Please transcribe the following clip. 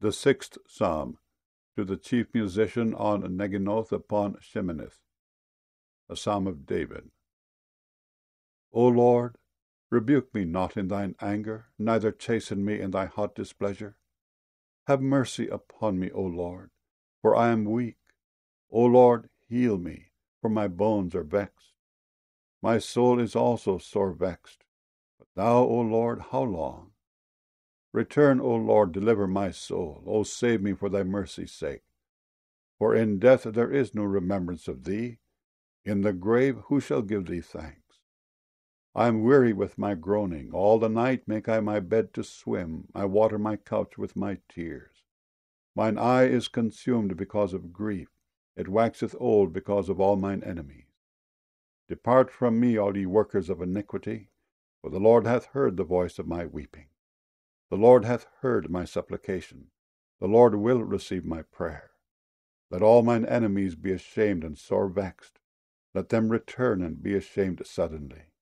The sixth psalm, to the chief musician on Neginoth upon Sheminith, a psalm of David. O Lord, rebuke me not in thine anger, neither chasten me in thy hot displeasure. Have mercy upon me, O Lord, for I am weak. O Lord, heal me, for my bones are vexed. My soul is also sore vexed. But thou, O Lord, how long? Return, O Lord, deliver my soul. O save me for thy mercy's sake. For in death there is no remembrance of thee. In the grave who shall give thee thanks? I am weary with my groaning. All the night make I my bed to swim. I water my couch with my tears. Mine eye is consumed because of grief. It waxeth old because of all mine enemies. Depart from me, all ye workers of iniquity, for the Lord hath heard the voice of my weeping. The Lord hath heard my supplication. The Lord will receive my prayer. Let all mine enemies be ashamed and sore vexed. Let them return and be ashamed suddenly.